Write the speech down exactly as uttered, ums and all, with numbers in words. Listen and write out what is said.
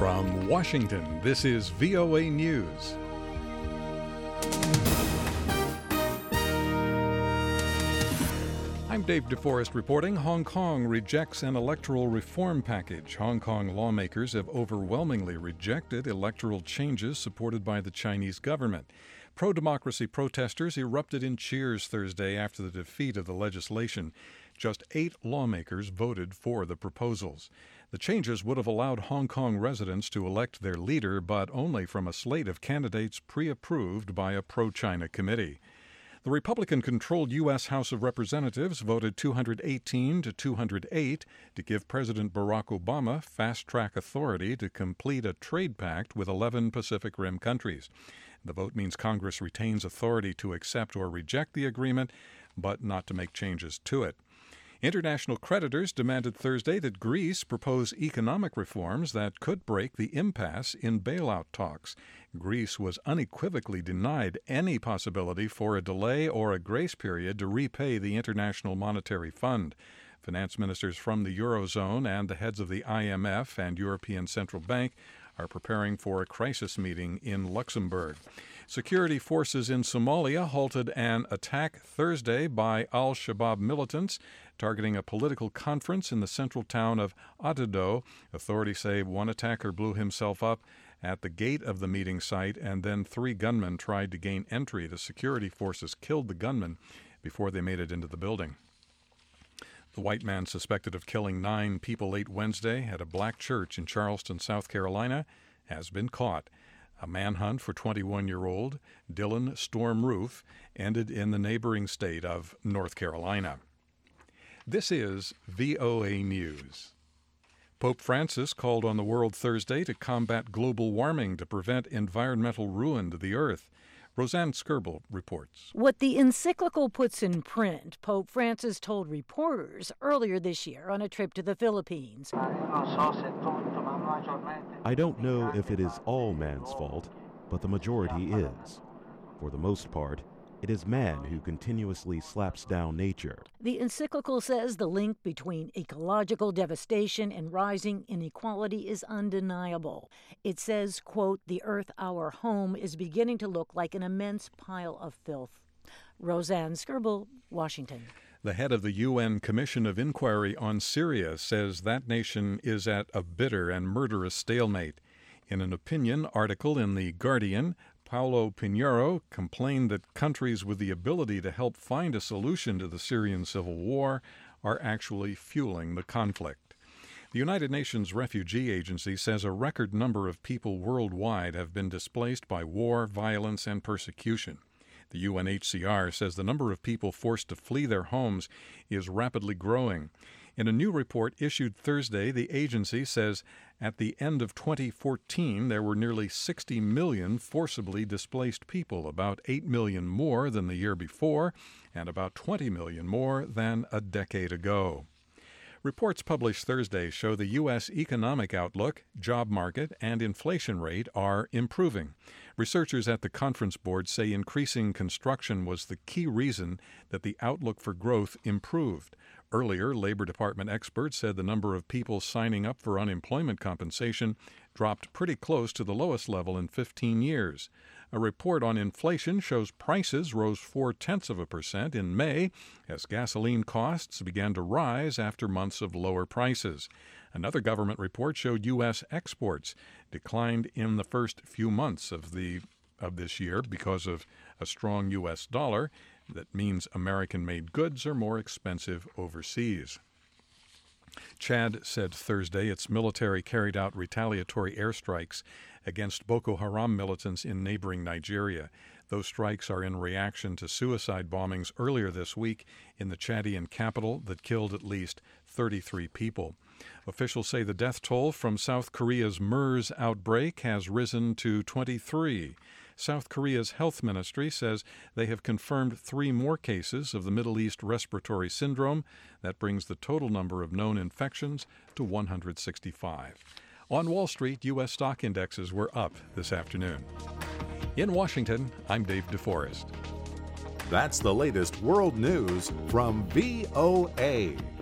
From Washington, this is V O A News. I'm Dave DeForest reporting. Hong Kong rejects an electoral reform package. Hong Kong lawmakers have overwhelmingly rejected electoral changes supported by the Chinese government. Pro-democracy protesters erupted in cheers Thursday after the defeat of the legislation. Just eight lawmakers voted for the proposals. The changes would have allowed Hong Kong residents to elect their leader, but only from a slate of candidates pre-approved by a pro-China committee. The Republican-controlled U S House of Representatives voted two hundred eighteen to two hundred eight to give President Barack Obama fast-track authority to complete a trade pact with eleven Pacific Rim countries. The vote means Congress retains authority to accept or reject the agreement, but not to make changes to it. International creditors demanded Thursday that Greece propose economic reforms that could break the impasse in bailout talks. Greece was unequivocally denied any possibility for a delay or a grace period to repay the International Monetary Fund. Finance ministers from the Eurozone and the heads of the I M F and European Central Bank are preparing for a crisis meeting in Luxembourg. Security forces in Somalia halted an attack Thursday by al-Shabaab militants targeting a political conference in the central town of Adado. Authorities say one attacker blew himself up at the gate of the meeting site, and then three gunmen tried to gain entry. The security forces killed the gunmen before they made it into the building. The white man suspected of killing nine people late Wednesday at a black church in Charleston, South Carolina, has been caught. A manhunt for twenty-one-year-old Dylan Storm Roof ended in the neighboring state of North Carolina. This is V O A News. Pope Francis called on the world Thursday to combat global warming to prevent environmental ruin to the earth. Roseanne Skirble reports. What the encyclical puts in print, Pope Francis told reporters earlier this year on a trip to the Philippines. I don't know if it is all man's fault, but the majority is. For the most part, it is man who continuously slaps down nature. The encyclical says the link between ecological devastation and rising inequality is undeniable. It says, quote, "The earth, our home, is beginning to look like an immense pile of filth." Roseanne Skirble, Washington. The head of the U N Commission of Inquiry on Syria says that nation is at a bitter and murderous stalemate. In an opinion article in The Guardian, Paulo Pinheiro complained that countries with the ability to help find a solution to the Syrian civil war are actually fueling the conflict. The United Nations Refugee Agency says a record number of people worldwide have been displaced by war, violence, and persecution. The U N H C R says the number of people forced to flee their homes is rapidly growing. In a new report issued Thursday, the agency says at the end of twenty fourteen, there were nearly sixty million forcibly displaced people, about eight million more than the year before, and about twenty million more than a decade ago. Reports published Thursday show the U S economic outlook, job market, and inflation rate are improving. Researchers at the Conference Board say increasing construction was the key reason that the outlook for growth improved. Earlier, Labor Department experts said the number of people signing up for unemployment compensation dropped pretty close to the lowest level in fifteen years. A report on inflation shows prices rose four-tenths of a percent in May as gasoline costs began to rise after months of lower prices. Another government report showed U S exports declined in the first few months of the of this year because of a strong U S dollar. That means American-made goods are more expensive overseas. Chad said Thursday its military carried out retaliatory airstrikes against Boko Haram militants in neighboring Nigeria. Those strikes are in reaction to suicide bombings earlier this week in the Chadian capital that killed at least thirty-three people. Officials say the death toll from South Korea's MERS outbreak has risen to twenty-three. South Korea's health ministry says they have confirmed three more cases of the Middle East respiratory syndrome. That brings the total number of known infections to one hundred sixty-five. On Wall Street, U S stock indexes were up this afternoon. In Washington, I'm Dave DeForest. That's the latest world news from V O A.